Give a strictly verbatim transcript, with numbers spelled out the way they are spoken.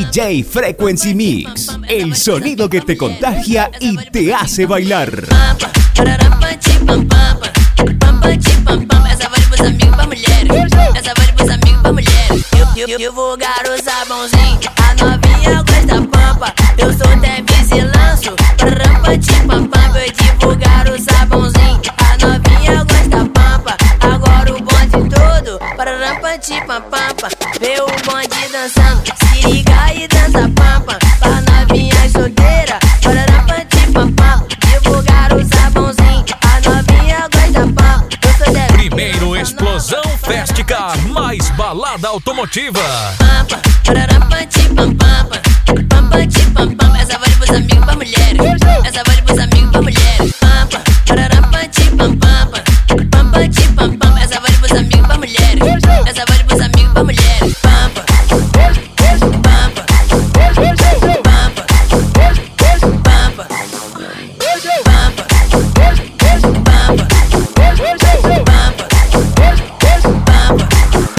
D J Frequency Mix, el sonido que te contagia y te hace bailar. Essa vale pros amigos pra mulheres, essa vale pros amigos pra mulheres. Divulgar o sabãozinho, a novinha gosta pampa. Eu sou Tevez e lanço, parampati-pam-pam. Eu divulgar o sabãozinho, a novinha gosta pampa. Agora o bonde todo, parampati-pam-pam. Vê o bonde dançando, se liga e dança pampa. Pra novinha solteira, parampati-pam-pam. Divulgar o sabãozinho, a novinha gosta pampa. Eu sou Tevez. Primeiro Explosão Festica, mais balada automotiva. Pampa, parampati-pam-pam. Pampati-pam-pam. Essa vale pros amigos pra mulheres, essa vale pros amigos